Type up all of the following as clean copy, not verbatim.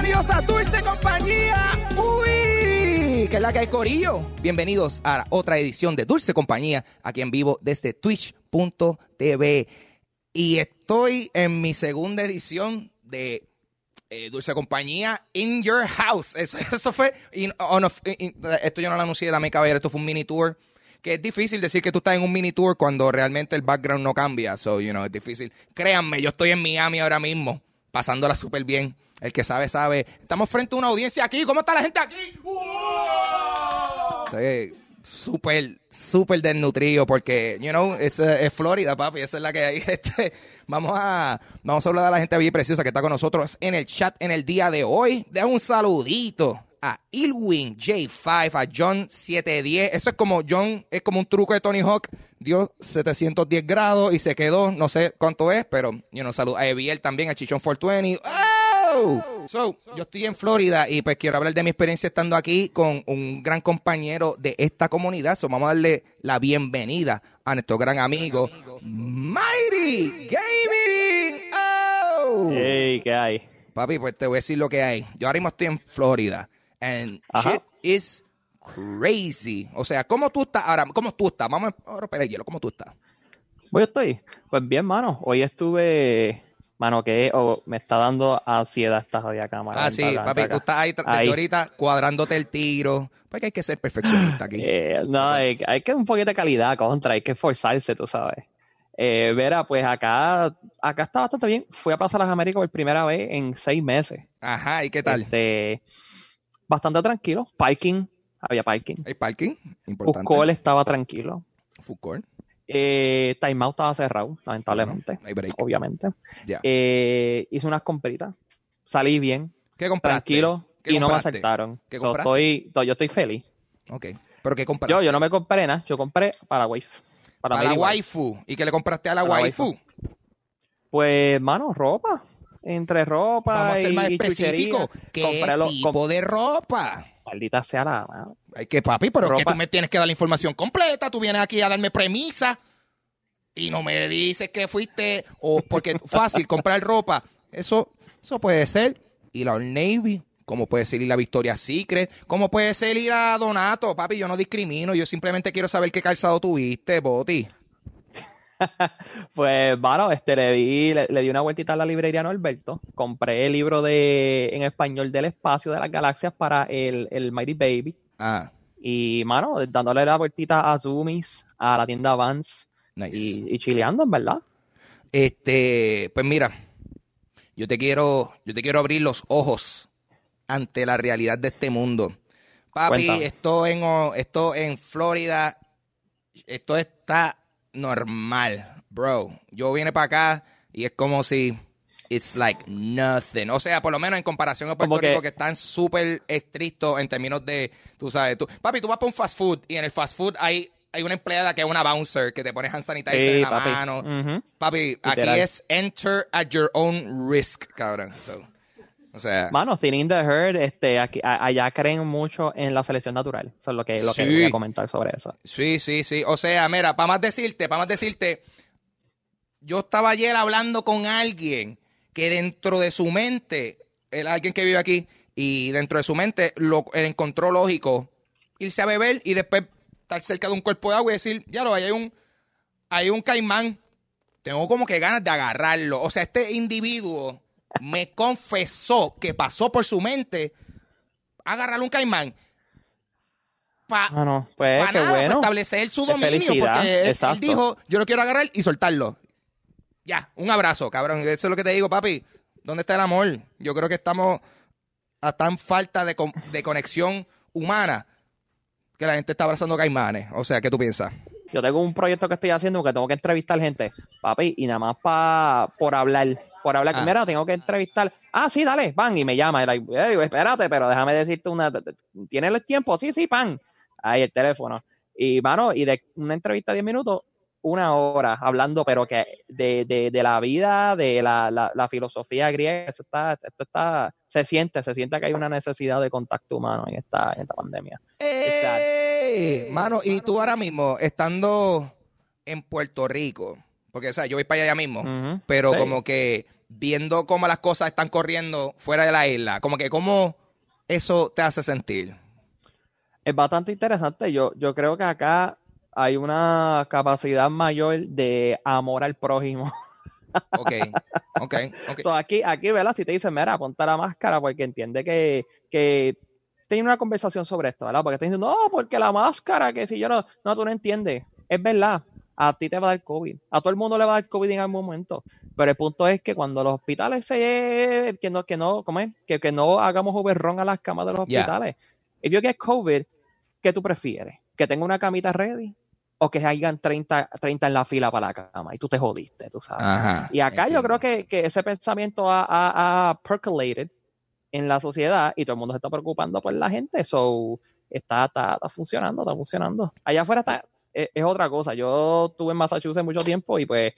Bienvenidos a Dulce Compañía. ¡Uy! ¿Qué es la que hay, corillo? Bienvenidos a otra edición de Dulce Compañía, aquí en vivo desde Twitch.tv. Y estoy en mi segunda edición de Dulce Compañía in your house. Eso fue... esto yo no lo anuncié, dame caballero, esto fue un mini tour. Que es difícil decir que tú estás en un mini tour cuando realmente el background no cambia. So, es difícil. Créanme, yo estoy en Miami ahora mismo, pasándola súper bien. El que sabe, sabe. Estamos frente a una audiencia aquí. ¿Cómo está la gente aquí? Estoy súper desnutrido porque, es Florida, papi. Esa es la que hay. Vamos a hablar de la gente bien preciosa que está con nosotros en el chat en el día de hoy. De un saludito a Ilwin J5, a John 710. Eso es como John, es como un truco de Tony Hawk. Dio 710 grados y se quedó, no sé cuánto es, pero salud a Eviel también, a Chichón 420. So, yo estoy en Florida y pues quiero hablar de mi experiencia estando aquí con un gran compañero de esta comunidad. So, vamos a darle la bienvenida a nuestro gran amigo Mighty Gaming. Hey, ¿qué hay? Papi, pues te voy a decir lo que hay. Yo ahora mismo estoy en Florida and shit is crazy. O sea, ¿cómo tú estás ahora? ¿Cómo tú estás? Vamos a romper el hielo. ¿Cómo tú estás? Pues yo estoy. Pues bien, mano. Hoy estuve... Mano, que me está dando ansiedad esta jodida cámara. Sí, papi, tú estás ahí ahorita cuadrándote el tiro. Porque hay que ser perfeccionista aquí. No, hay que un poquito de calidad hay que esforzarse, tú sabes. Vera, pues acá está bastante bien. Fui a Plaza Las Américas por primera vez en 6 meses. Ajá, ¿y qué tal? Bastante tranquilo. Había parking. ¿Hay parking? Importante. Food Court estaba tranquilo. Food Court. Time Out estaba cerrado, lamentablemente. Obviamente. Yeah. Hice unas compritas. Salí bien. ¿Qué compraste? Tranquilo. ¿Qué y compraste? No me aceptaron. ¿Qué compraste? Yo estoy feliz. Ok. ¿Pero qué compraste? Yo no me compré nada. Yo compré para la waifu. Para la waifu. ¿Y qué le compraste a la waifu? Pues, mano, ropa. Entre ropa Vamos a ser más y específico. ¿Qué tipo de ropa? Maldita sea la mano. Ay, que papi, pero que tú me tienes que dar la información completa. Tú vienes aquí a darme premisa y no me dices que fuiste, o porque fácil comprar ropa. Eso puede ser ir a Old Navy, como puede ser ir a Victoria's Secret, como puede ser ir a Donato. Papi, yo no discrimino, yo simplemente quiero saber qué calzado tuviste, Boti. Pues, mano, le di una vueltita a la librería Norberto. Compré el libro en español del espacio de las galaxias para el Mighty Baby. Y, mano, dándole la vueltita a Zoomies, a la tienda Vans. Nice. Y chileando, en verdad. Pues mira, yo te quiero abrir los ojos ante la realidad de este mundo. Papi, Cuéntame. esto en Florida, esto está normal, bro. Yo vine para acá y es como si it's like nothing. O sea, por lo menos en comparación a Puerto Rico, que están súper estrictos en términos de, tú sabes, papi, tú vas para un fast food y en el fast food hay una empleada que es una bouncer que te pone hand sanitizer en la mano. Uh-huh. Papi, literal. Aquí es enter at your own risk, cabrón. O sea, mano, thinning the herd, allá creen mucho en la selección natural. Eso es lo que voy a comentar sobre eso. Sí. O sea, mira, para más decirte, yo estaba ayer hablando con alguien que dentro de su mente, alguien que vive aquí, y dentro de su mente él encontró lógico irse a beber y después estar cerca de un cuerpo de agua y decir, ya lo, hay un caimán, tengo como que ganas de agarrarlo. O sea, este individuo me confesó que pasó por su mente agarrar un caimán para establecer su dominio, porque él dijo, yo lo quiero agarrar y soltarlo. Ya, un abrazo, cabrón. Eso es lo que te digo, papi. ¿Dónde está el amor? Yo creo que estamos a tan falta de conexión humana que la gente está abrazando caimanes. O sea, ¿qué tú piensas? Yo tengo un proyecto que estoy haciendo que tengo que entrevistar gente, papi, y nada más por hablar. Mira, tengo que entrevistar. Sí, dale, pan, y me llama. Y digo, espérate, pero déjame decirte ¿tienes el tiempo? Sí, pan. Ahí el teléfono. Y, mano, y de una entrevista de 10 minutos, 1 hora hablando, pero que de la vida, de la filosofía griega, se siente que hay una necesidad de contacto humano en esta pandemia. Mano, y tú ahora mismo, estando en Puerto Rico, porque, o sea, yo voy para allá mismo, pero como que viendo cómo las cosas están corriendo fuera de la isla, como que cómo eso te hace sentir. Es bastante interesante. Yo creo que acá hay una capacidad mayor de amor al prójimo. Ok. So, aquí, ¿verdad? Si te dicen, mira, ponte la máscara porque entiende que tiene una conversación sobre esto, ¿verdad? Porque te dicen, no, porque la máscara, que si yo no, tú no entiendes. Es verdad, a ti te va a dar COVID. A todo el mundo le va a dar COVID en algún momento. Pero el punto es que cuando los hospitales que no hagamos overrun a las camas de los hospitales. If you get COVID, ¿qué tú prefieres? ¿Que tenga una camita ready? ¿O que hayan 30 en la fila para la cama? Y tú te jodiste, tú sabes. Ajá, Y acá entiendo. yo creo que ese pensamiento ha percolated en la sociedad y todo el mundo se está preocupando por la gente. So, está funcionando, está funcionando. Allá afuera es otra cosa. Yo estuve en Massachusetts mucho tiempo y pues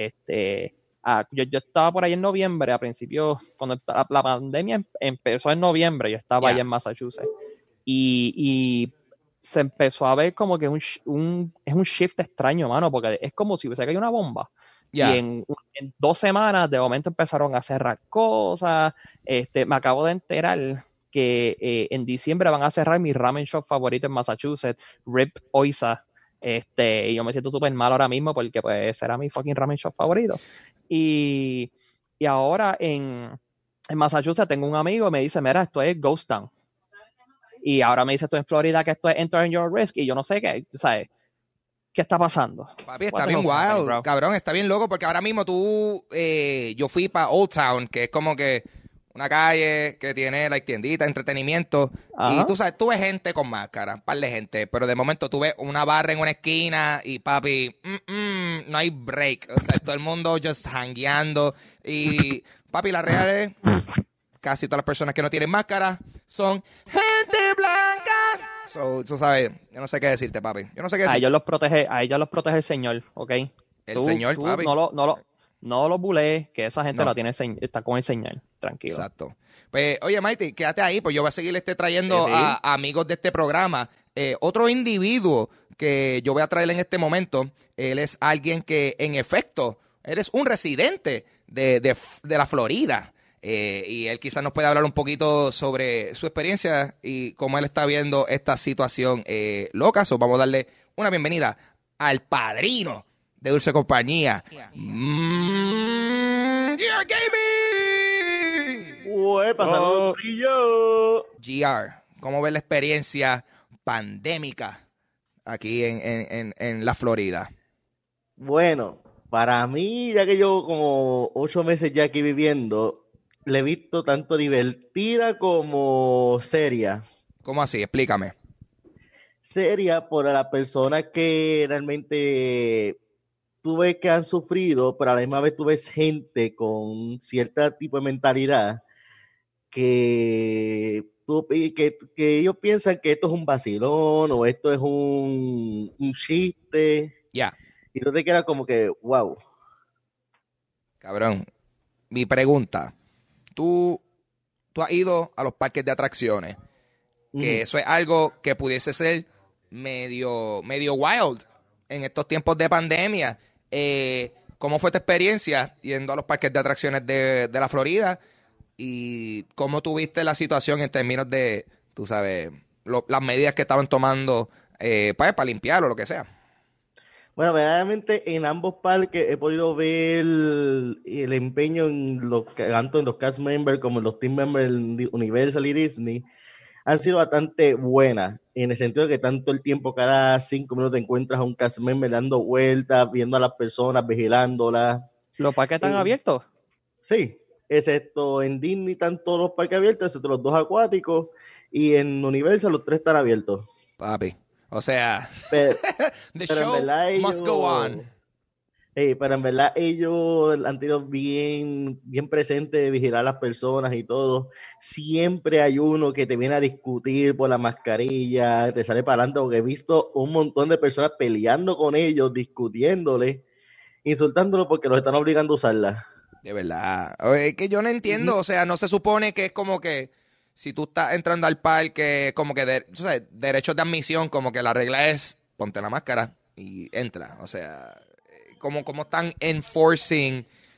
yo estaba por ahí en noviembre, a principios, cuando la pandemia empezó en noviembre, yo estaba allá en Massachusetts. Y se empezó a ver como que es un shift extraño, mano, porque es como si hubiese caído una bomba. Y en 2 semanas de momento empezaron a cerrar cosas. Me acabo de enterar que en diciembre van a cerrar mi ramen shop favorito en Massachusetts, Rip Oisa. Y yo me siento súper mal ahora mismo porque pues era mi fucking ramen shop favorito. Y ahora en Massachusetts tengo un amigo que me dice, mira, esto es Ghost Town. Y ahora me dice esto en Florida que esto es Enter Your Risk y yo no sé qué, ¿sabes? ¿Qué está pasando? Papi, está bien wild, cabrón, está bien loco porque ahora mismo yo fui para Old Town, que es como que una calle que tiene like tiendita, entretenimiento. Ajá. Y tú sabes, tú ves gente con máscara, un par de gente, pero de momento tú ves una barra en una esquina y papi, no hay break. O sea, todo el mundo just hangueando. Y papi, la real es, casi todas las personas que no tienen máscara son gente blanca. So, tú sabes, yo no sé qué decirte, papi. Yo no sé qué decirte. A ellos los protege el Señor, ¿ok? El Señor, papi. No los bulees, que esa gente está con el Señor. Tranquilo. Exacto. Pues, oye, Mighty, quédate ahí, pues yo voy a seguir trayendo a amigos de este programa. Otro individuo que yo voy a traer en este momento, él es alguien que, en efecto, eres un residente de la Florida. Y él quizás nos puede hablar un poquito sobre su experiencia y cómo él está viendo esta situación loca. So, vamos a darle una bienvenida al padrino de Dulce Compañía. GR Gaming. Saludos, brillo. GR, ¿cómo ves la experiencia pandémica aquí en la Florida? Bueno, para mí, ya que yo como 8 meses ya aquí viviendo, le he visto tanto divertida como seria. ¿Cómo así? Explícame. Seria por las personas que realmente tú ves que han sufrido, pero a la misma vez tú ves gente con cierto tipo de mentalidad que ellos piensan que esto es un vacilón o esto es un chiste. Ya. Y tú te quedas como que, wow. Cabrón, mi pregunta. Tú has ido a los parques de atracciones, que eso es algo que pudiese ser medio wild en estos tiempos de pandemia. ¿Cómo fue tu experiencia yendo a los parques de atracciones de la Florida? ¿Y cómo tuviste la situación en términos de, tú sabes, las medidas que estaban tomando para limpiar o lo que sea? Bueno, verdaderamente en ambos parques he podido ver el empeño tanto en los cast members como en los team members de Universal y Disney. Han sido bastante buenas, en el sentido de que tanto el tiempo, cada 5 minutos te encuentras a un cast member dando vueltas, viendo a las personas, vigilándolas. ¿Los parques están abiertos? Sí, excepto en Disney están todos los parques abiertos, excepto los 2 acuáticos, y en Universal los 3 están abiertos. Papi, o sea, the show must go on. Pero en verdad ellos han tenido bien presente de vigilar a las personas y todo. Siempre hay uno que te viene a discutir por la mascarilla, te sale para adelante, porque he visto un montón de personas peleando con ellos, discutiéndole, insultándolos porque los están obligando a usarla. De verdad. Es que yo no entiendo, o sea, no se supone que es como que si tú estás entrando al parque, como que derechos de admisión, como que la regla es ponte la máscara y entra. O sea, como están enforcing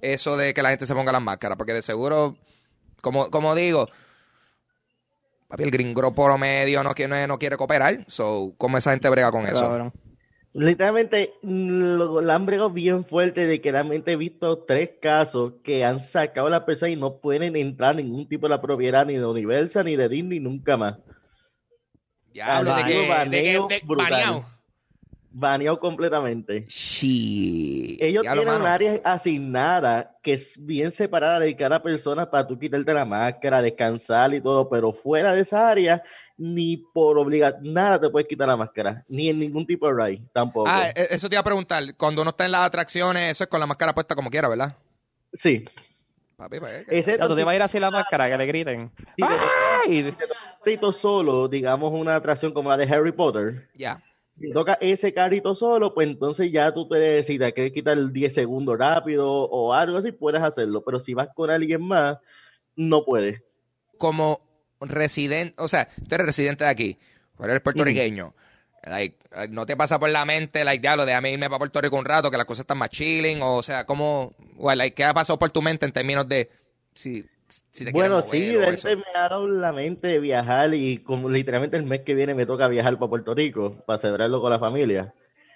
eso de que la gente se ponga las máscaras, porque de seguro, como digo, papi, el gringo promedio no quiere cooperar, so, ¿cómo esa gente brega con eso? Cabrón. Literalmente, la han bregado bien fuerte de que realmente he visto 3 casos que han sacado a la persona y no pueden entrar ningún tipo de la propiedad ni de Universal ni de Disney nunca más. Diablo, Baneo brutal. baneado. Baneado completamente. Shit. Ellos Diablo, tienen un mano. área asignada que es bien separada de cada persona para tú quitarte la máscara, descansar y todo, pero fuera de esa área, ni por obligación, nada te puedes quitar la máscara, ni en ningún tipo de ride, tampoco. Eso te iba a preguntar. Cuando uno está en las atracciones, eso es con la máscara puesta como quiera, ¿verdad? Sí. Papi, pues, Excepto Ya, tú te si vas a ir así la máscara, que le griten. te ¡Ay! carrito solo, digamos una atracción como la de Harry Potter, ya. si toca ese carrito solo, pues entonces ya tú te si te quieres quitar el 10 segundos rápido o algo así, puedes hacerlo, pero si vas con alguien más, no puedes. Como residente, o sea, tú eres residente de aquí, pero eres puertorriqueño. Like, no te pasa por la mente, like, diablo, déjame irme para Puerto Rico un rato, que las cosas están más chilling, o sea, ¿cómo, like, qué ha pasado por tu mente en términos de si te Bueno, quieres sí, mover o eso? me ha dado la mente de viajar y como literalmente el mes que viene me toca viajar para Puerto Rico para celebrarlo con la familia.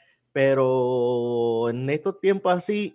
Pero en estos tiempos así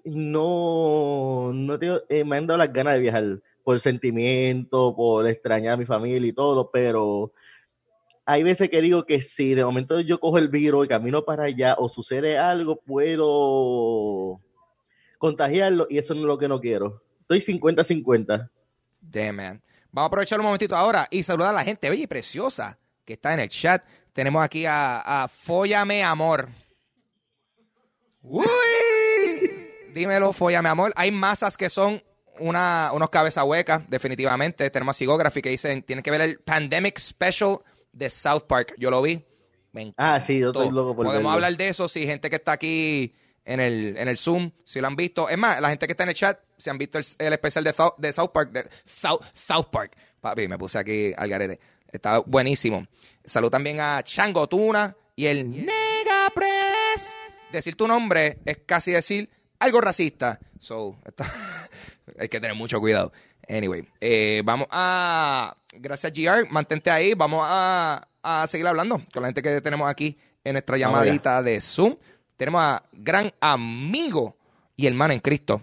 me han dado las ganas de viajar por sentimiento, por extrañar a mi familia y todo, pero hay veces que digo que si de momento yo cojo el virus y camino para allá o sucede algo, puedo contagiarlo y eso no es lo que no quiero. Estoy 50-50. Damn, man. Vamos a aprovechar un momentito ahora y saludar a la gente bella y preciosa que está en el chat. Tenemos aquí a Fóllame Amor. ¡Uy! Dímelo, Fóllame Amor. Hay masas que son unos cabeza huecas, definitivamente. Tenemos a Sigography que dicen, tienen que ver el Pandemic Special de South Park. Yo lo vi. Me encantó. Sí, yo estoy loco por Podemos verlo. hablar de eso si gente que está aquí en el Zoom, si lo han visto. Es más, la gente que está en el chat, si han visto el especial de South Park, South Park. Papi, me puse aquí al garete. Está buenísimo. Salud también a Chango Tuna y el Nega Press. Decir tu nombre es casi decir algo racista. So, hay que tener mucho cuidado. Anyway, vamos a... Gracias, GR. Mantente ahí. Vamos a seguir hablando con la gente que tenemos aquí en nuestra llamadita de Zoom. Tenemos a gran amigo y hermano en Cristo.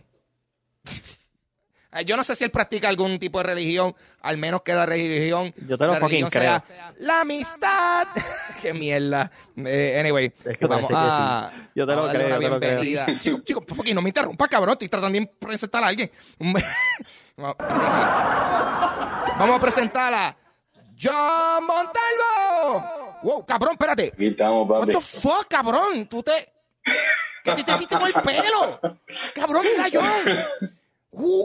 Yo no sé si él practica algún tipo de religión, al menos que la religión... Yo te lo fucking creo. La amistad. Qué mierda. Anyway, Es que vamos parece que a... Yo te lo vamos a darle creo, una yo te lo creo. bienvenida. Chico, fucking no me interrumpas, cabrón. Estoy tratando de presentar a alguien. Vamos a presentar a John Montalvo. Wow, cabrón, espérate. Aquí estamos, What papi. the fuck, cabrón? ¿Qué te hiciste con el pelo? Cabrón, mira, John. Wow.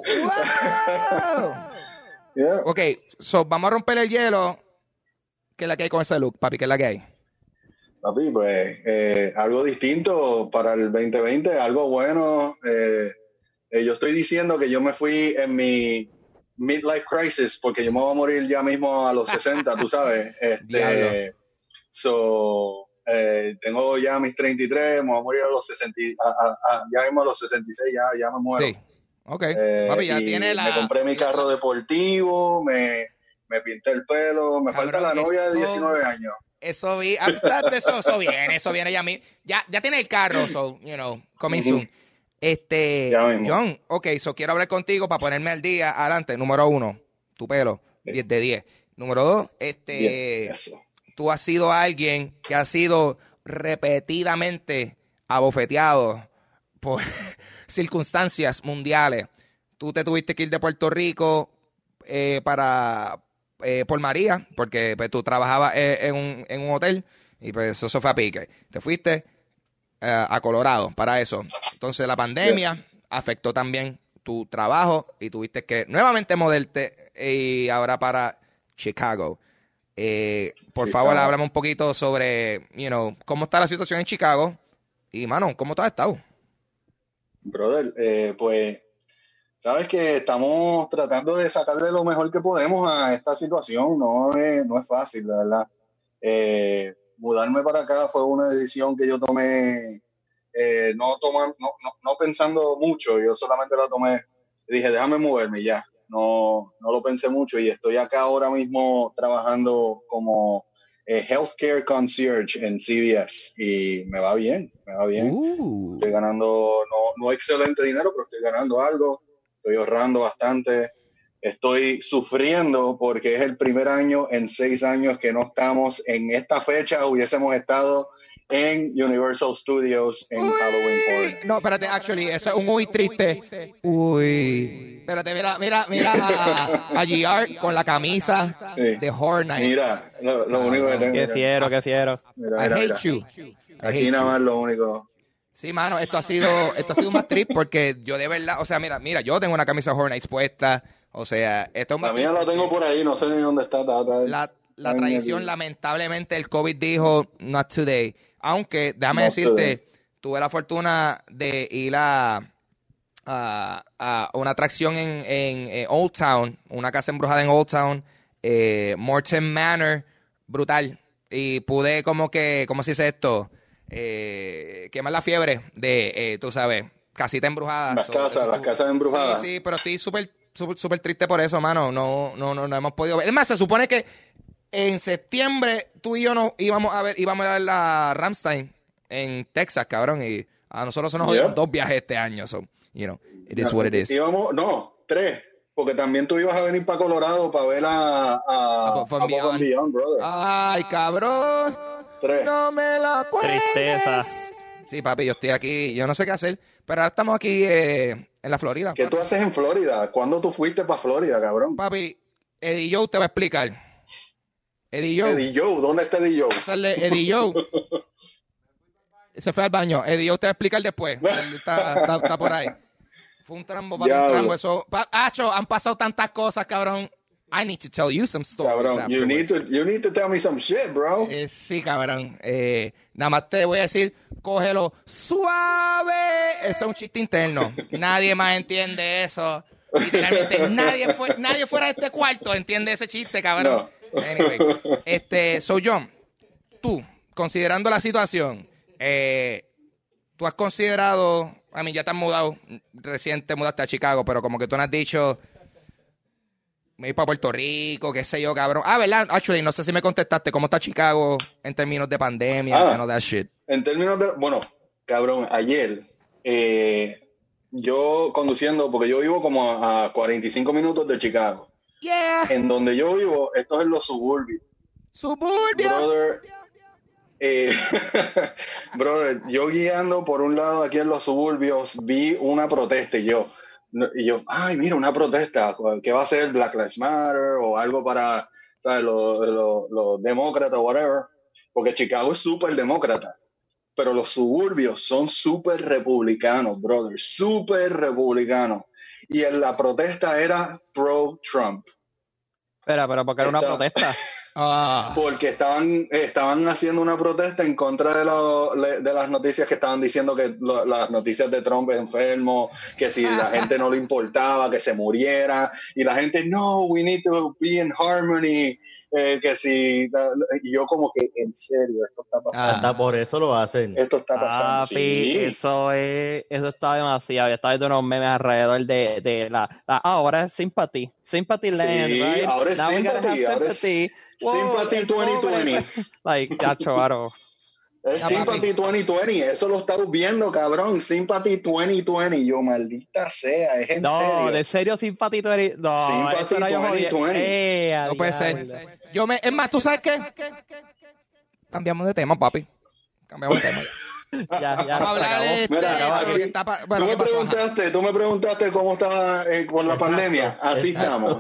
Yeah. Ok, so vamos a romper el hielo. ¿Qué es la que hay con ese look, papi? ¿Qué es la que hay? Papi, pues algo distinto para el 2020, algo bueno. Yo estoy diciendo que yo me fui en mi midlife crisis porque yo me voy a morir ya mismo a los 60, tú sabes. Diablo. Tengo ya mis 33, me voy a morir a los 60, ya mismo a los 66, ya me muero. Sí. Ok. Papi, ya Y tiene me compré mi carro deportivo, me pinté el pelo, me Cabrón, falta la novia de eso- 19 años. Eso viene ya mismo. Ya tiene el carro, so, coming soon. Ya mismo. John, ok, quiero hablar contigo para ponerme al día. Adelante, número 1, tu pelo, 10 de 10. Número 2, Bien, eso. tú has sido alguien que ha sido repetidamente abofeteado por circunstancias mundiales. Tú te tuviste que ir de Puerto Rico por María, porque pues, tú trabajabas en un hotel y pues eso fue a pique. Te fuiste a Colorado para eso. Entonces la pandemia afectó también tu trabajo y tuviste que nuevamente moverte y ahora para Chicago. Por favor, Chicago. háblame un poquito sobre, cómo está la situación en Chicago y, mano, cómo tú has estado. Brother, pues, sabes que estamos tratando de sacarle lo mejor que podemos a esta situación. No es fácil, la verdad. Mudarme para acá fue una decisión que yo tomé, no pensando mucho. Yo solamente la tomé dije, déjame moverme ya. No lo pensé mucho y estoy acá ahora mismo trabajando como healthcare concierge en CVS y me va bien. Estoy ganando, no excelente dinero, pero estoy ganando algo, estoy ahorrando bastante. Estoy sufriendo porque es el primer año en 6 años que no estamos en esta fecha, hubiésemos estado en Universal Studios en Halloween Horror. No, espérate, actually, eso es un uy triste. Uy. Espérate, mira a GR con la camisa de Horror Nights. Mira, lo único que tengo. Qué fiero. Mira, I hate you. Aquí nada más lo único. Sí, mano, esto ha sido más trip porque yo de verdad, o sea, mira, yo tengo una camisa Horror Nights puesta, o sea, esto es más. La mía la tengo por ahí, no sé ni dónde está. La tradición, lamentablemente, el COVID dijo, not today. Aunque, déjame decirte, tuve la fortuna de ir a una atracción en Old Town, una casa embrujada en Old Town, Morton Manor, brutal. Y pude como que, ¿cómo se dice esto? Quemar la fiebre de, tú sabes, casita embrujada. Las casas embrujadas. Sí, pero estoy súper triste por eso, mano. No hemos podido ver. Es más, se supone que en septiembre tú y yo íbamos a ver la Rammstein en Texas, cabrón, y a nosotros se nos jodieron 2 viajes este año, so, it is what it is. 3, porque también tú ibas a venir para Colorado para ver a Above and Beyond, brother. Ay, cabrón. 3. No me la cuentes. Tristeza. Sí, papi, yo estoy aquí, yo no sé qué hacer, pero ahora estamos aquí en la Florida. ¿Qué tú haces en Florida? ¿Cuándo tú fuiste para Florida, cabrón? Papi, Eddie Joe te va a explicar. Eddie Joe, ¿dónde está Eddie Joe? Eddie Joe se fue al baño. Eddie Joe te va a explicar después. Él está por ahí. Fue un trambo, papi, un trambo. Eso, Acho, han pasado tantas cosas, cabrón. I need to tell you some stories. Cabrón, you need to tell me some shit, bro. Sí, cabrón. Nada más te voy a decir, cógelo suave. Eso es un chiste interno. Nadie más entiende eso. Literalmente, nadie fuera de este cuarto entiende ese chiste, cabrón. No. Anyway, so John, tú, considerando la situación, tú has considerado, a mí ya te has mudado, recién te mudaste a Chicago, pero como que tú no has dicho, me voy para Puerto Rico, qué sé yo, cabrón. ¿Verdad? Actually, no sé si me contestaste, ¿cómo está Chicago en términos de pandemia? That shit. En términos de, bueno, cabrón, ayer, yo conduciendo, porque yo vivo como a 45 minutos de Chicago. Yeah. En donde yo vivo, esto es en los suburbios. Brother, brother, yo guiando por un lado aquí en los suburbios, vi una protesta y yo, ay, mira, una protesta, ¿qué va a ser? Black Lives Matter o algo para, ¿sabes? Los demócratas o whatever, porque Chicago es súper demócrata, pero los suburbios son súper republicanos, brother, súper republicanos. Y la protesta era pro-Trump. Pero ¿por qué era una protesta? Porque estaban haciendo una protesta en contra de las noticias que estaban diciendo que las noticias de Trump es enfermo, que si la gente no le importaba, que se muriera. Y la gente, no, we need to be in harmony. Que si, y yo como que, en serio, esto está pasando. Hasta por eso lo hacen. Esto está pasando. Sí. Eso está demasiado. Yo estaba viendo unos memes alrededor de ahora es sympathy land, sí, right? Ahora es sympathy. Sympathy 2020. Like, chacho, es Sympathy 2020, eso lo estás viendo, cabrón. Sympathy 2020, yo maldita sea, es en serio. No, de serio Sympathy 2020. No, Sympathy 2020. No puede ser. Es más, ¿tú sabes qué? Cambiamos de tema, papi. Cambiamos de tema. Ya, vamos a hablar de tú me preguntaste cómo estaba con la pandemia. Así estamos.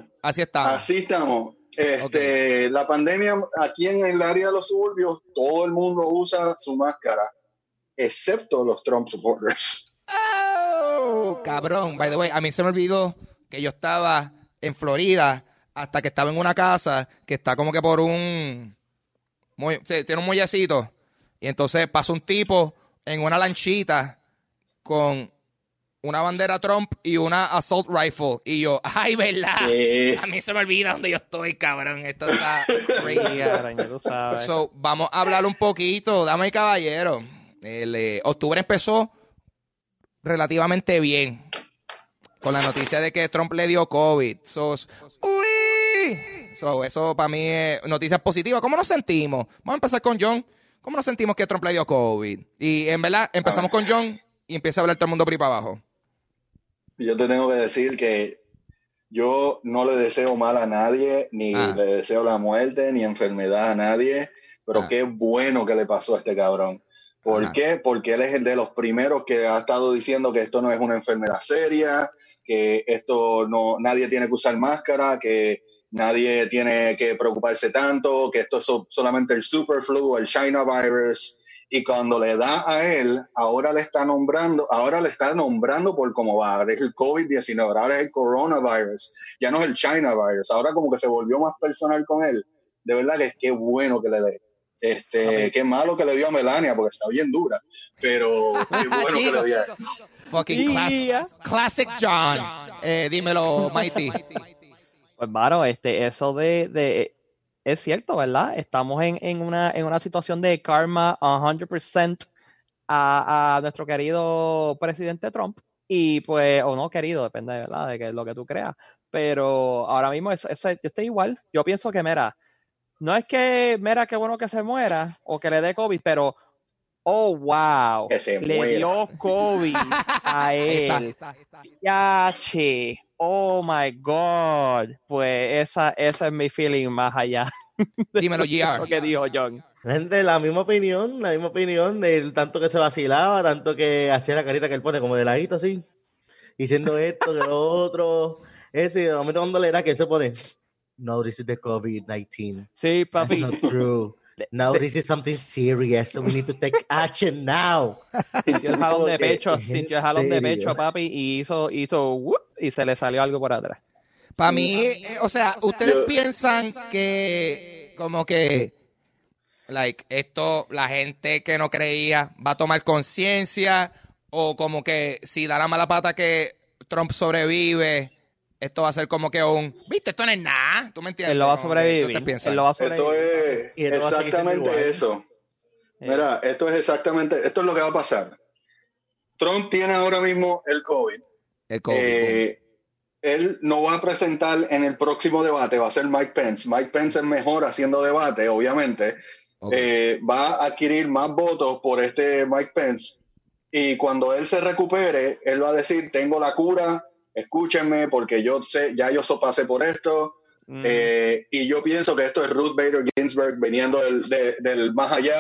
Okay. La pandemia aquí en el área de los suburbios, todo el mundo usa su máscara, excepto los Trump supporters. Oh, cabrón. By the way, a mí se me olvidó que yo estaba en Florida hasta que estaba en una casa que está como que por tiene un muellecito. Y entonces pasa un tipo en una lanchita con una bandera Trump y una assault rifle. Y yo, ay, ¿verdad? A mí se me olvida dónde yo estoy, cabrón. Esto está crazy. Tú sabes. So, vamos a hablar un poquito, dama y caballero. Octubre empezó relativamente bien. con la noticia de que Trump le dio COVID. Eso para mí es noticias positivas. ¿Cómo nos sentimos? Vamos a empezar con John. ¿Cómo nos sentimos que Trump le dio COVID? Y en verdad, empezamos con John y empieza a hablar todo el mundo por ahí para abajo. Yo te tengo que decir que yo no le deseo mal a nadie, ni le deseo la muerte, ni enfermedad a nadie, pero qué bueno que le pasó a este cabrón. ¿Por qué? Porque él es el de los primeros que ha estado diciendo que esto no es una enfermedad seria, que esto no, nadie tiene que usar máscara, que nadie tiene que preocuparse tanto, que esto es solamente el superflu, el China virus. Y cuando le da a él, ahora le está nombrando por cómo va. Ahora es el COVID-19, ahora es el coronavirus, ya no es el China virus. Ahora como que se volvió más personal con él. De verdad que es que bueno que le dé. Qué malo que le dio a Melania, porque está bien dura. Pero qué bueno que le dio. Fucking classic John. Dímelo, Mighty. Pues, mano, eso de es cierto, ¿verdad? Estamos en una situación de karma 100% a nuestro querido presidente Trump. Y pues, o no querido, depende, ¿verdad? De lo que tú creas. Pero ahora mismo yo estoy igual. Yo pienso que, no es que, qué bueno que se muera o que le dé COVID, pero, oh, wow, le dio COVID a él. Yache. Oh my God, pues esa es mi feeling más allá. Dímelo, GR. Lo que dijo John. Gente, la misma opinión del tanto que se vacilaba, tanto que hacía la carita que él pone como de ladito así, diciendo esto, que lo otro. Ese, de momento cuando le da que él se pone, no, this is the COVID-19. Sí, papi. That's not true. No, this is something serious, so we need to take action now. Sintió el jalón de pecho, papi, y hizo y se le salió algo por atrás. Para mí, o sea, ustedes piensan que como que esto, la gente que no creía va a tomar conciencia, o como que si da la mala pata que Trump sobrevive, esto va a ser como que ¿viste? Esto no es nada. ¿Tú me entiendes? Él lo va a sobrevivir. Esto es exactamente eso. Mira, esto es lo que va a pasar. Trump tiene ahora mismo el COVID. Él no va a presentar en el próximo debate, va a ser Mike Pence. Mike Pence es mejor haciendo debate, obviamente. Va a adquirir más votos por Mike Pence. Y cuando él se recupere, él va a decir, tengo la cura, escúchenme, porque yo pasé por esto. Y yo pienso que esto es Ruth Bader Ginsburg viniendo del más allá,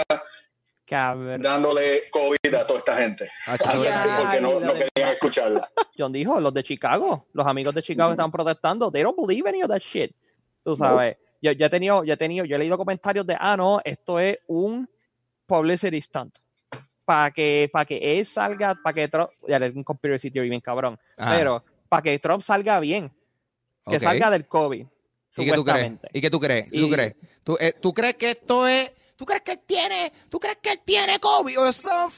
dándole COVID a toda esta gente. Porque no querían escucharla. John dijo, los de Chicago, los amigos de Chicago están protestando. They don't believe any of that shit. Tú sabes. Yo he leído comentarios de, no, esto es un publicity stunt. Para que él salga, para que Trump, ya es un conspiracy theory bien cabrón, pero para que Trump salga bien, que salga del COVID. ¿Y qué tú crees? ¿Tú crees que esto es? ¿Tú crees que él tiene COVID? ¿O son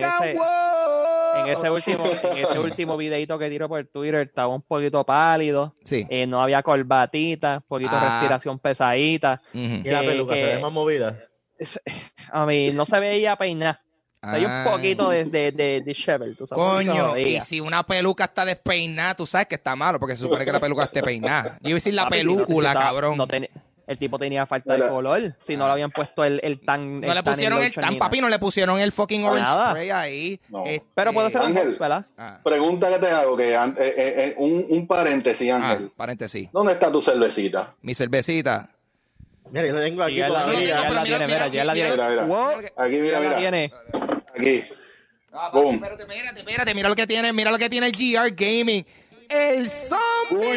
en ese último videito que tiró por Twitter estaba un poquito pálido. Sí. No había corbatita, un poquito de respiración pesadita. Y la peluca se ve más movida. A mí no se veía peinar. Hay un poquito de Shepherd, tú sabes. Coño, y si una peluca está despeinada, tú sabes que está malo, porque se supone que la peluca esté peinada. Yo iba a decir la película, cabrón. El tipo tenía falta de color. Si no le habían puesto el tan... No le pusieron el tan, papi, no le pusieron el fucking orange spray ahí. No. Pero puede ser Ángel, un ¿verdad? Pregunta que te hago, que un paréntesis, Ángel. Paréntesis. ¿Dónde está tu cervecita? Mi cervecita. Mira, yo lo tengo aquí. Ya la tiene. Aquí, mira. Aquí. Boom. Espérate, mira lo que tiene el GR Gaming. El zombie.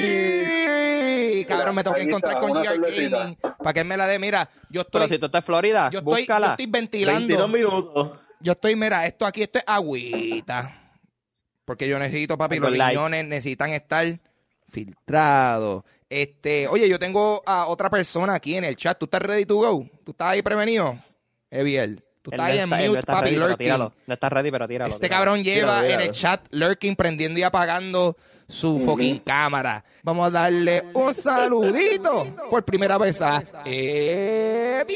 Uy. Cabrón, me tengo que encontrar con GR Gaming para que él me la dé. Mira, yo estoy... Pero si tú estás en Florida, búscala. Yo estoy ventilando. 22 minutos. Yo estoy, mira, esto es agüita. Porque yo necesito, papi, los riñones necesitan estar filtrados. Oye, yo tengo a otra persona aquí en el chat. ¿Tú estás ready to go? ¿Tú estás ahí prevenido? Eviel. Tú estás ahí en mute, papi, lurking. No estás ready, pero tíralo. Cabrón lleva en el chat lurking, prendiendo y apagando su fucking cámara. Vamos a darle un saludito por primera vez a Eviel.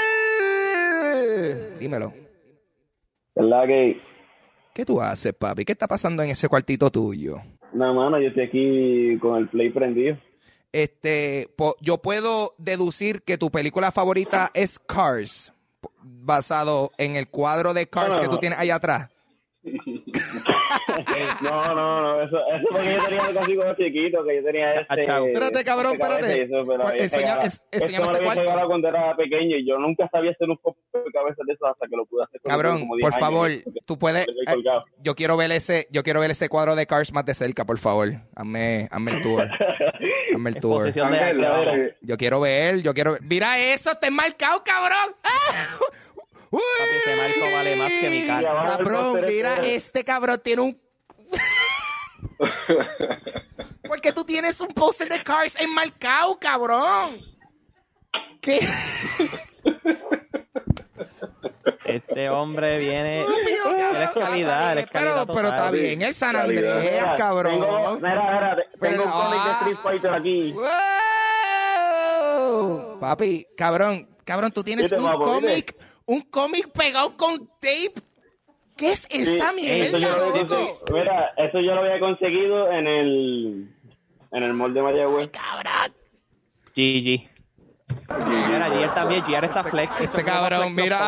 Dímelo. ¿Verdad que? ¿Qué tú haces, papi? ¿Qué está pasando en ese cuartito tuyo? Nada, mano, yo estoy aquí con el play prendido. Yo puedo deducir que tu película favorita es Cars, basado en el cuadro de Cars que tú tienes ahí atrás. No, eso porque yo tenía algo así como chiquito, que yo tenía Espérate, cabrón, espérate. Enséñame ese cuarto. Cuando era pequeño y yo nunca sabía hacer un rompecabezas de eso hasta que lo pude hacer. Cabrón, por favor, tú puedes. Yo quiero ver ese cuadro de Cars más de cerca, por favor. Hazme el tour. Hazme el tour. Yo quiero ver. Mira eso, está enmarcado, cabrón. Papi, ese marco vale más que mi cara. Cabrón, mira, este cabrón tiene un... Porque tú tienes un póster de Cars enmarcado, cabrón. ¿Qué? Este hombre viene... Eres calidad, pero está bien, el San Andreas, cabrón. Tengo un cómic de Street Fighter aquí. Wow. Papi, cabrón, tú tienes un cómic pegado con tape. ¿Qué es esa mierda, loco? Mira, eso yo lo había conseguido en el mall de Mayagüez. ¡Cabrón! GG. Mira, GR también, GR está flex. Este cabrón, mira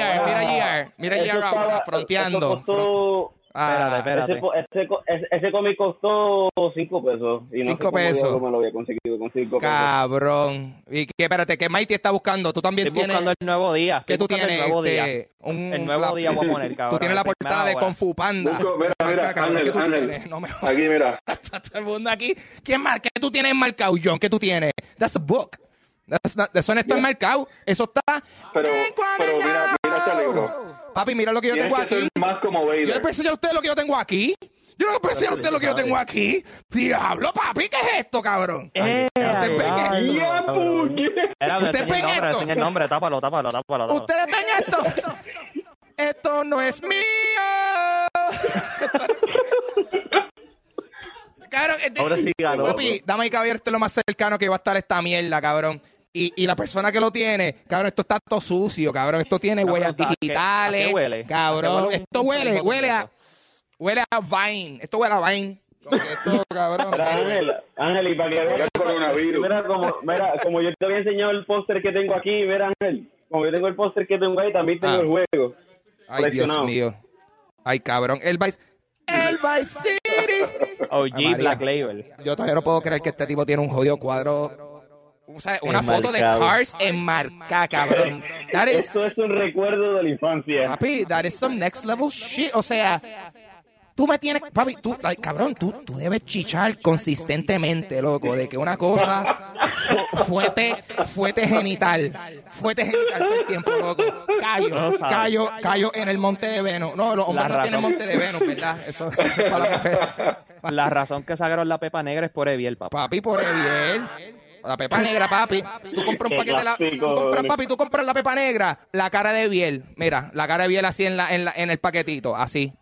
GR fronteando. Espérate. Ese cómic costó $5 y no 5 pesos. Me lo había conseguido con 5 pesos. Cabrón. Y espérate, ¿qué Mighty está buscando? Tú también Estoy tienes... buscando el nuevo día. ¿Qué tú tienes? El nuevo día. El nuevo día voy a poner, cabrón. Tú tienes la portada de Kung Fu Panda. Mira, Ángel. No me jodas. Aquí, mira. Está todo el mundo aquí. ¿Qué tú tienes enmarcado, John? ¿Qué tú tienes? That's a book. Eso no está enmarcado. Eso está... Pero mira este libro. Papi, mira lo que yo tengo aquí. Ser más como Vader. Yo le puedo enseñar a usted lo que yo tengo aquí. Yo no le puedo enseñar a usted lo que yo tengo aquí. Diablo, papi, ¿qué es esto, cabrón? ¿Usted ven esto? Enseña el nombre, tápalo. ¿Ustedes ven esto? Esto no es mío. Cabrón, ahora sí ganó. Papi, dame y caballero, esto es lo más cercano que va a estar esta mierda, cabrón. Y la persona que lo tiene, cabrón, esto está todo sucio, cabrón. Esto tiene huellas digitales. ¿A qué huele? Cabrón, esto huele a Vine. Esto huele a Vine. Esto, cabrón. Ángel, y para que veas, mira, como yo te había enseñado el póster que tengo aquí, mira, Ángel, como yo tengo el póster que tengo ahí, también tengo el juego. Ay, Dios mío. Ay, cabrón. El Vice City. OG Black Label. Yo todavía no puedo creer que este tipo tiene un jodido cuadro. O sea, una foto de Cars enmarcada, cabrón. Eso es un recuerdo de la infancia. Papi, that is some next level shit. O sea, tú me tienes... Papi, cabrón, tú debes chichar consistentemente, loco, de que una cosa... fuete genital todo el tiempo, loco. Callo en el monte de Venus. No, los hombres no tienen monte de Venus, ¿verdad? Eso es para la mujer. La razón que sacaron la pepa negra es por Eviel, papá. Papi, por Eviel. La pepa negra, papi. Tú compras un paquete tú compras la pepa negra, la cara de Biel. Mira, la cara de Biel así en el paquetito, así.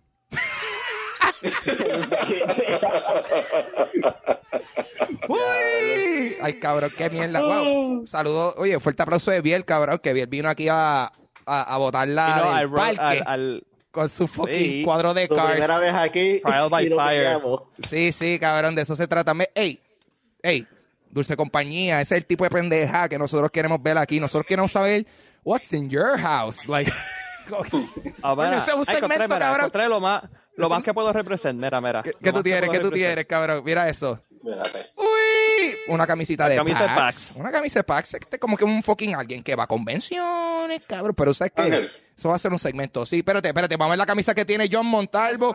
Uy. Ay, cabrón, qué mierda. Wow. Saludos. Oye, fuerte aplauso de Biel, cabrón, que Biel vino aquí a botarla del parque. Con su fucking cuadro de Cars. Primera vez aquí. Trial by fire. Sí, cabrón, de eso se trata. Ey. Dulce Compañía, ese es el tipo de pendeja que nosotros queremos ver aquí. Nosotros queremos saber what's in your house. Like, ese es un segmento, cabrón. Lo más que puedo representar. Mira. ¿Qué tú tienes, cabrón? Mira eso. Espérate. Uy, una camisita de camisa Pax. Una camisa de Pax. Este es como que un fucking alguien que va a convenciones, cabrón. Pero ¿sabes qué? Ángel. Eso va a ser un segmento. Sí, espérate. Vamos a ver la camisa que tiene John Montalvo.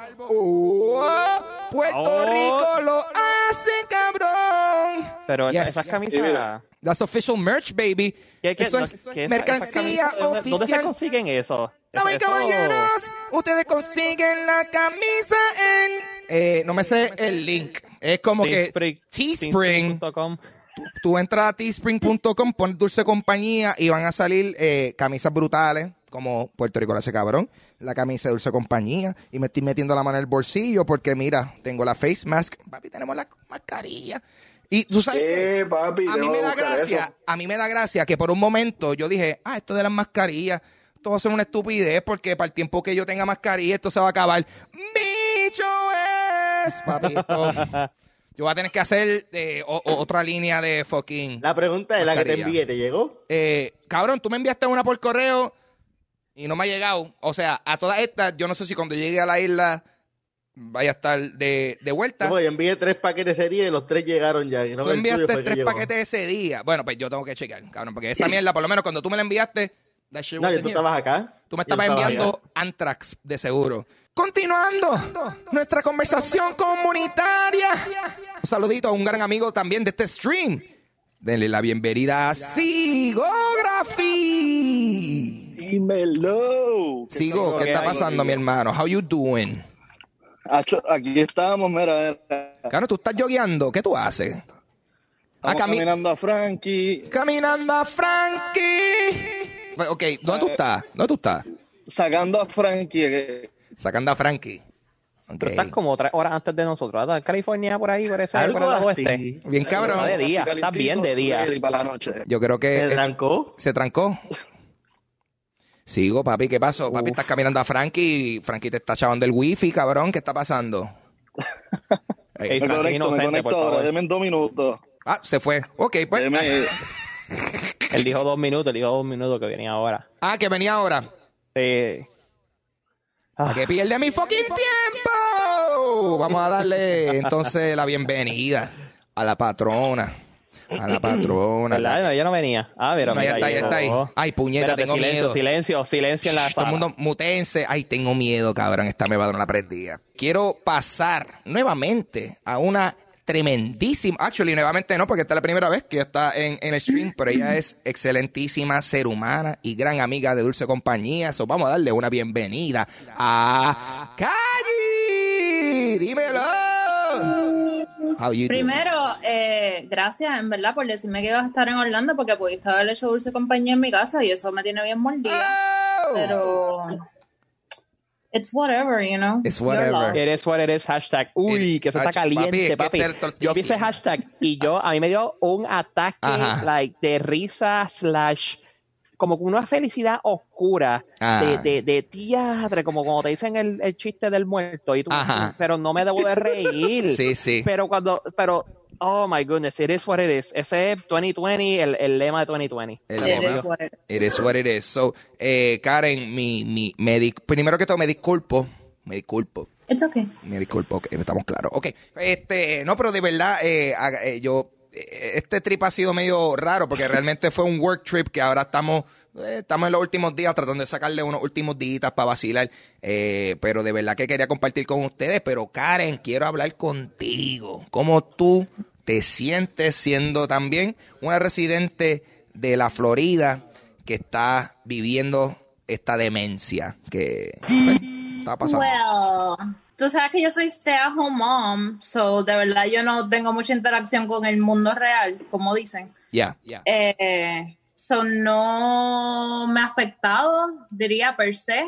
Puerto Rico lo hace, cabrón. Pero esas camisas... That's official merch, baby. Eso es mercancía oficial. ¿Dónde se consiguen eso? Damas y caballeros, ustedes consiguen la camisa en... no me sé el link. Es como que Teespring.com. Tú entras a teespring.com, pones Dulce Compañía y van a salir camisas brutales, como Puerto Rico lo hace, cabrón. La camisa de Dulce Compañía. Y me estoy metiendo la mano en el bolsillo porque, mira, tengo la face mask. Papi, tenemos la mascarilla. Y tú sabes que papi, a mí me da gracia que por un momento yo dije, esto de las mascarillas, esto va a ser una estupidez porque para el tiempo que yo tenga mascarilla esto se va a acabar. ¡Bicho papito. Yo voy a tener que hacer otra línea de fucking... La pregunta es, la que te mascarilla. envié, ¿te llegó? Cabrón, tú me enviaste una por correo y no me ha llegado. O sea, a todas estas, yo no sé si cuando llegue a la isla vaya a estar de vuelta. Yo envié 3 paquetes ese día y los 3 llegaron ya. Tú enviaste 3 paquetes ese día. Bueno, pues yo tengo que chequear, cabrón, porque esa mierda, por lo menos cuando tú me la enviaste, that shit No, wasn't tú here. estabas acá. Tú me estabas enviando Anthrax, de seguro. Continuando nuestra conversación comunitaria. Un saludito a un gran amigo también de este stream. Denle la bienvenida a Sigography. Dímelo. Sigo, ¿qué está pasando, mi hermano? How you doing? Aquí estamos, mira. Claro, tú estás jogueando. ¿Qué tú haces? Estamos caminando a Frankie. Caminando a Frankie. Ok, ¿dónde tú estás? ¿Dónde tú estás? Sacando a Frankie. Sacando a Frankie. Okay. Pero estás como 3 horas antes de nosotros. ¿Estás en California por ahí, por ese Algo por el lado así. oeste? Bien cabrón. Está de día, estás bien de día. Y para la noche. Yo creo que... ¿Se trancó? ¿Se trancó? Sigo, papi. ¿Qué pasó? Papi, estás caminando a Frankie y Frankie te está chavando el wifi, cabrón. ¿Qué está pasando? Ey, Me Frankie conecto inocente, por ahora. favor. Deme en 2 minutos. Ah, se fue. Ok, pues. Él dijo 2 minutos, que venía ahora. Ah, que venía ahora. Sí. ¿A qué pierde mi fucking tiempo? Vamos a darle entonces la bienvenida a la patrona. A la patrona. ¿Verdad? Ella no venía. Ah, pero No, ya está, ya está ahí. Ay, puñeta, Espérate, tengo silencio, miedo. silencio en la Todo el sala. mundo mutense. Ay, tengo miedo, cabrón. Esta me va a dar una prendida. Quiero pasar nuevamente a una tremendísima... Actually, nuevamente no, porque esta es la primera vez que está en el stream, pero ella es excelentísima ser humana y gran amiga de Dulce Compañía. So, vamos a darle una bienvenida a Calle. Dímelo. How you doing? Primero, gracias en verdad por decirme que ibas a estar en Orlando porque pudiste haber hecho Dulce Compañía en mi casa y eso me tiene bien mordida. Oh. Pero it's whatever, you know. It's You're whatever. lost. It is what it is, hashtag. Uy, que eso está Papi, caliente, es que papi. este es el Yo vi ese tortísimo. hashtag y a mí me dio un ataque Ajá. like de risa / como una felicidad oscura Ah. de teatro, como cuando te dicen el chiste del muerto y tú, Ajá. pero no me debo de reír. Sí, sí. Pero oh my goodness, it is what it is. Ese es 2020, el lema de 2020. El It lema. is what it is. It is what it is. So, Karen, primero que todo me disculpo. It's okay. Me disculpo, ok, estamos claros. Ok, no, pero de verdad, este trip ha sido medio raro porque realmente fue un work trip que ahora estamos en los últimos días tratando de sacarle unos últimos días para vacilar. Pero de verdad que quería compartir con ustedes. Pero Karen, quiero hablar contigo. ¿Cómo tú te sientes siendo también una residente de la Florida que está viviendo esta demencia que está pasando? Well, tú sabes que yo soy stay-at-home mom, so de verdad yo no tengo mucha interacción con el mundo real, como dicen. Ya. So no me ha afectado, diría per se.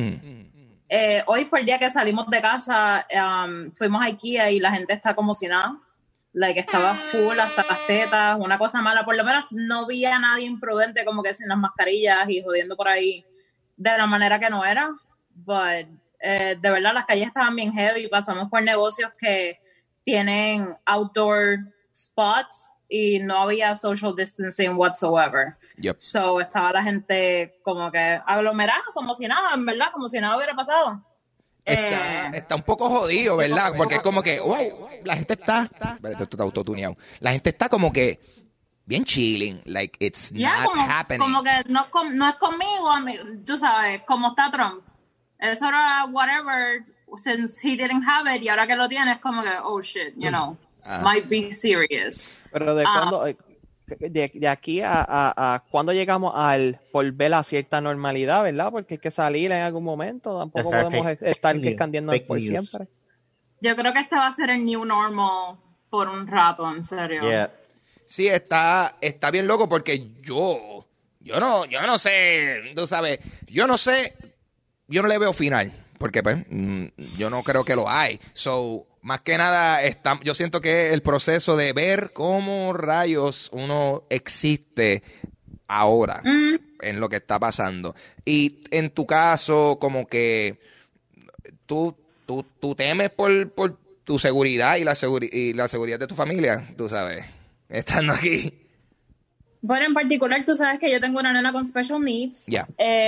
Hoy fue el día que salimos de casa, fuimos a IKEA y la gente está como si nada. Like, estaba full hasta las tetas, una cosa mala. Por lo menos no vi a nadie imprudente como que sin las mascarillas y jodiendo por ahí de la manera que no era. But, de verdad, las calles estaban bien heavy. Pasamos por negocios que tienen outdoor spots y no había social distancing whatsoever. Yep. So, estaba la gente como que aglomerada, como si nada, en verdad, como si nada hubiera pasado. Está un poco jodido, ¿verdad? Porque es como que, wow, la gente está... Esto está autotuneado. La gente está como que bien chilling, like it's not happening. Como que no es conmigo, tú sabes, como está Trump. Eso era whatever, since he didn't have it, y ahora que lo tiene es como que, oh shit, you know, might be serious. Pero de cuándo, de aquí a cuándo llegamos al volver a cierta normalidad, ¿verdad? Porque hay que salir en algún momento, tampoco podemos estar escondiéndonos por siempre. Yo creo que este va a ser el new normal por un rato, en serio. Yeah. Sí, está bien loco porque yo no sé, tú sabes, yo no le veo final, porque pues, yo no creo que lo hay. So, más que nada, yo siento que es el proceso de ver cómo rayos uno existe ahora en lo que está pasando. Y en tu caso, como que tú temes por tu seguridad y la seguridad de tu familia, tú sabes, estando aquí. Bueno, en particular, tú sabes que yo tengo una nena con special needs. Yeah.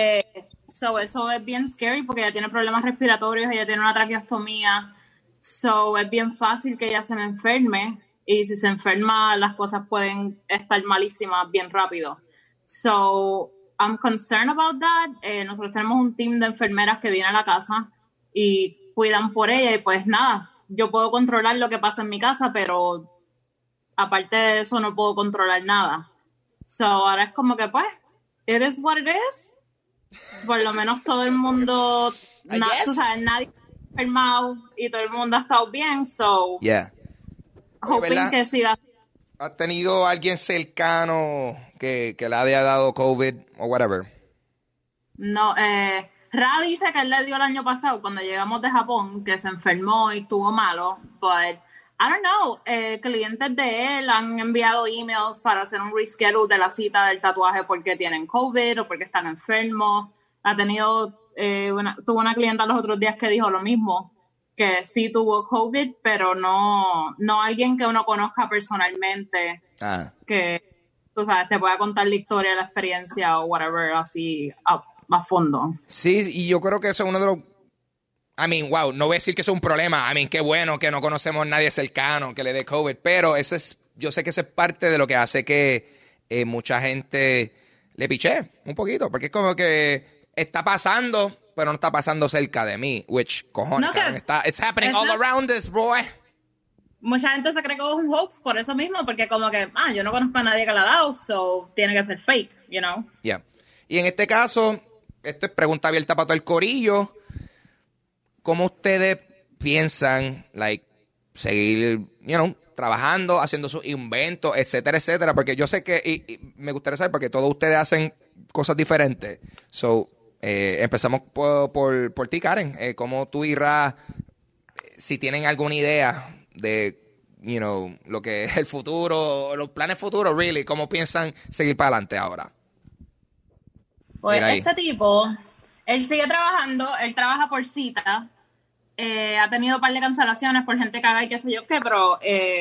So eso es bien scary porque ella tiene problemas respiratorios, ella tiene una traqueostomía. So es bien fácil que ella se me enferme. Y si se enferma, las cosas pueden estar malísimas bien rápido. So I'm concerned about that. Nosotros tenemos un team de enfermeras que viene a la casa y cuidan por ella. Y pues nada, yo puedo controlar lo que pasa en mi casa, pero aparte de eso no puedo controlar nada. So, ahora es como que, pues, it is what it is. Por lo menos todo el mundo, tú sabes, nadie ha enfermado y todo el mundo ha estado bien. So, yeah. Hoping que siga. ¿Has tenido alguien cercano que le haya dado COVID o whatever? No, Ra dice que él le dio el año pasado cuando llegamos de Japón, que se enfermó y estuvo malo, but I don't know, clientes de él han enviado emails para hacer un reschedule de la cita del tatuaje porque tienen COVID o porque están enfermos. Ha tenido, tuvo una clienta los otros días que dijo lo mismo, que sí tuvo COVID, pero no alguien que uno conozca personalmente, que, tú sabes, te pueda contar la historia, la experiencia o whatever, así a fondo. Sí, y yo creo que eso es uno de los... wow, no voy a decir que eso es un problema. Qué bueno que no conocemos a nadie cercano que le dé COVID, pero yo sé que eso es parte de lo que hace que mucha gente le piche un poquito, porque es como que está pasando, pero no está pasando cerca de mí, which, cojones, it's happening all around us, boy. Mucha gente se cree que es un hoax por eso mismo, porque como que, yo no conozco a nadie que la ha dado, so tiene que ser fake, you know? Yeah. Y en este caso, esta es pregunta abierta para todo el corillo. ¿Cómo ustedes piensan, seguir, trabajando, haciendo sus inventos, etcétera, etcétera? Porque yo sé que, y me gustaría saber, porque todos ustedes hacen cosas diferentes. So, empezamos por ti, Karen. ¿Cómo tú y Ra, si tienen alguna idea de, lo que es el futuro, los planes futuros, really, cómo piensan seguir para adelante ahora? Pues este tipo, él sigue trabajando, él trabaja por cita, ha tenido un par de cancelaciones por gente cagada y qué sé yo qué, pero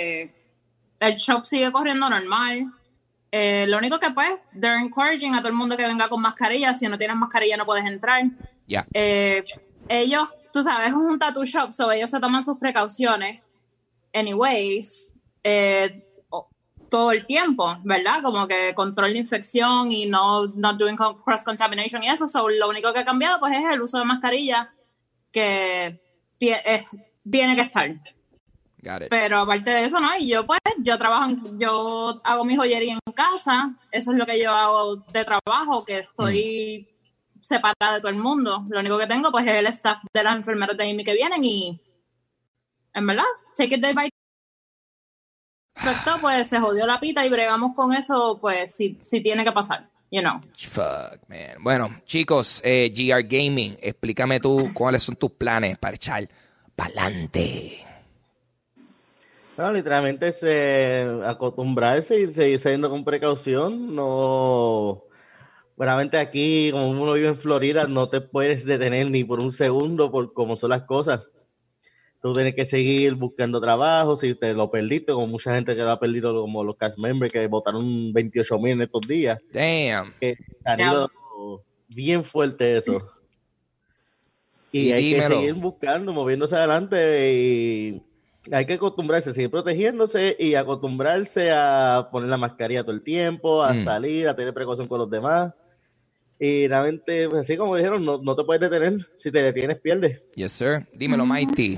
el shop sigue corriendo normal. Lo único que pues, they're encouraging a todo el mundo que venga con mascarilla. Si no tienes mascarilla no puedes entrar. Yeah. Ellos, tú sabes, es un tattoo shop, so ellos se toman sus precauciones anyways, todo el tiempo, ¿verdad? Como que control de infección y no doing cross-contamination y eso. So, lo único que ha cambiado pues es el uso de mascarilla que tiene que estar. Got it. Pero aparte de eso, ¿no? Y yo yo hago mi joyería en casa. Eso es lo que yo hago de trabajo, que estoy separada de todo el mundo. Lo único que tengo pues es el staff de las enfermeras de Amy que vienen y en verdad, take it day by day. Pues se jodió la pita y bregamos con eso, pues si tiene que pasar, Fuck, man. Bueno, chicos, GR Gaming, explícame tú cuáles son tus planes para echar pa'lante. No, literalmente acostumbrarse y seguir saliendo con precaución. No, realmente aquí, como uno vive en Florida, no te puedes detener ni por un segundo por cómo son las cosas. Tú tienes que seguir buscando trabajo. Si te lo perdiste, como mucha gente que lo ha perdido, como los cast members que votaron 28,000 en estos días. Damn. Bien fuerte eso. Y hay que seguir buscando, moviéndose adelante y hay que acostumbrarse, seguir protegiéndose y acostumbrarse a poner la mascarilla todo el tiempo, a salir, a tener precaución con los demás. Y realmente, pues así como dijeron, no te puedes detener. Si te detienes, pierdes. Yes, sir. Dímelo, Mighty.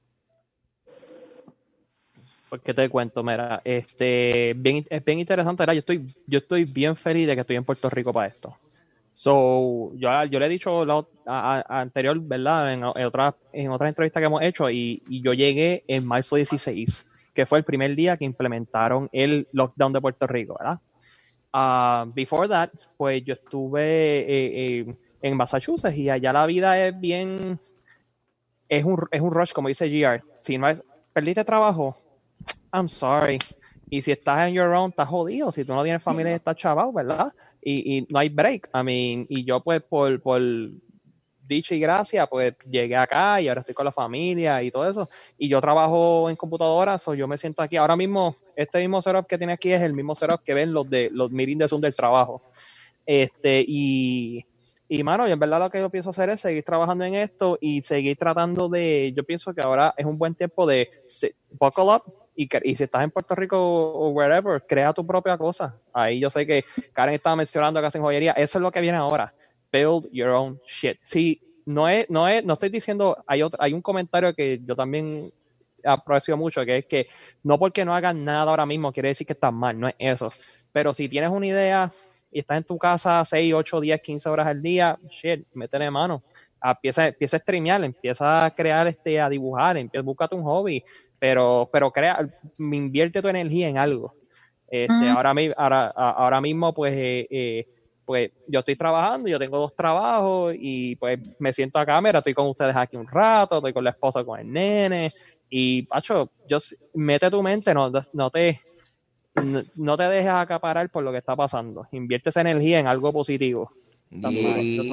Pues qué te cuento, mira, es bien interesante, ¿verdad? Yo estoy bien feliz de que estoy en Puerto Rico para esto. So, yo le he dicho anterior, ¿verdad? En otras entrevistas que hemos hecho, y yo llegué en marzo 16, que fue el primer día que implementaron el lockdown de Puerto Rico, ¿verdad? Before that, pues yo estuve en Massachusetts y allá la vida es bien, es un rush, como dice GR. Si no perdiste trabajo, I'm sorry. Y si estás en your own, estás jodido. Si tú no tienes familia, estás chaval, ¿verdad? Y no hay break. Y yo pues dicha y gracia, pues llegué acá y ahora estoy con la familia y todo eso. Y yo trabajo en computadoras, o yo me siento aquí. Ahora mismo, este mismo setup que tiene aquí es el mismo setup que ven los meetings de Zoom del trabajo. Y mano, y en verdad lo que yo pienso hacer es seguir trabajando en esto y seguir tratando yo pienso que ahora es un buen tiempo de buckle up y si estás en Puerto Rico o wherever, crea tu propia cosa. Ahí yo sé que Karen estaba mencionando que hacen joyería, eso es lo que viene ahora. Build your own shit. Sí, no estoy diciendo, hay un comentario que yo también aprecio mucho, que es que no porque no hagan nada ahora mismo quiere decir que estás mal, no es eso. Pero si tienes una idea y estás en tu casa 6, 8, 10, 15 horas al día, shit, métele mano. Empieza a streamear, empieza a crear, a dibujar, búscate un hobby, pero invierte tu energía en algo. Ahora mismo, pues yo estoy trabajando, yo tengo 2 trabajos y pues me siento a cámara, estoy con ustedes aquí un rato, estoy con la esposa, con el nene y, pacho, mete tu mente, no te dejes acaparar por lo que está pasando. Invierte esa energía en algo positivo. ¡Diablo!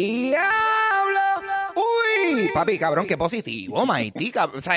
¡Uy! Papi, cabrón, qué positivo, Mighty. O sea,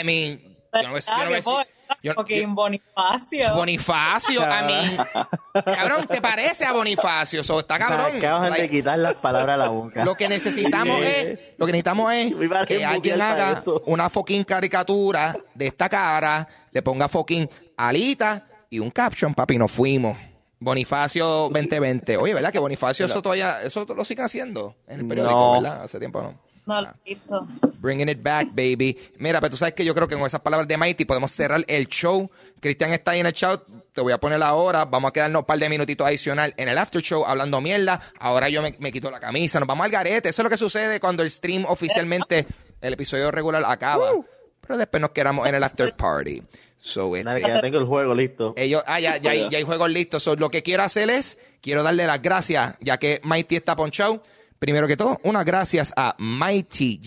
Bonifacio, a mí. Cabrón, ¿te parece a Bonifacio? Está cabrón. Acabas de quitar las palabras a la boca. Lo que necesitamos es que alguien haga una fucking caricatura de esta cara, le ponga fucking alita y un caption, papi, nos fuimos. Bonifacio 2020. Oye, ¿verdad que Bonifacio eso lo siguen haciendo en el periódico, ¿verdad? Hace tiempo no. No lo he visto. Bringing it back, baby. Mira, pero tú sabes que yo creo que con esas palabras de Mighty podemos cerrar el show. Cristian está ahí en el chat. Te voy a poner ahora. Vamos a quedarnos un par de minutitos adicional en el after show hablando mierda. Ahora yo me quito la camisa. Nos vamos al garete. Eso es lo que sucede cuando el stream oficialmente, el episodio regular acaba. Pero después nos quedamos en el after party. Ya tengo el juego listo. Ya hay juegos listos. Lo que quiero hacer quiero darle las gracias, ya que Mighty está ponchado. Primero que todo, unas gracias a Mighty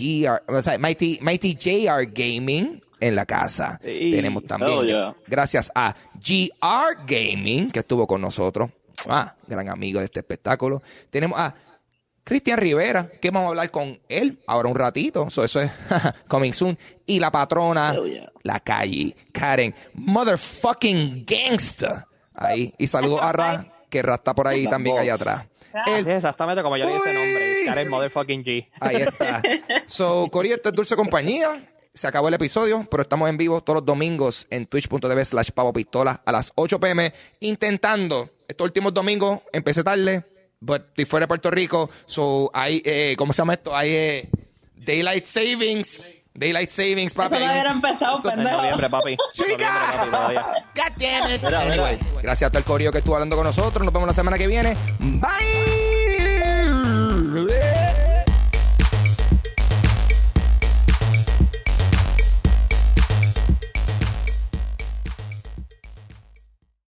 JR Gaming en la casa. Sí. Tenemos también gracias a GR Gaming, que estuvo con nosotros. Gran amigo de este espectáculo. Tenemos a Cristian Rivera, que vamos a hablar con él ahora un ratito. Eso es coming soon. Y la patrona, la calle, Karen, motherfucking gangsta. Ahí. Y saludo a Ra, que Ra está por ahí también allá atrás. Sí, exactamente como yo dije ese nombre. Karen motherfucking G. Ahí está. Cory, esto es Dulce Compañía. Se acabó el episodio, pero estamos en vivo todos los domingos en twitch.tv/pavopistola a las 8 p.m. intentando. Estos últimos domingos empecé tarde, pero estoy fuera de Puerto Rico. Hay, ¿cómo se llama esto? Hay Daylight Savings, papi. Eso no hubiera empezado, pendejo. En noviembre, papi. ¡Chica! God damn it. Anyway, gracias a todo el corillo que estuvo hablando con nosotros. Nos vemos la semana que viene. Bye.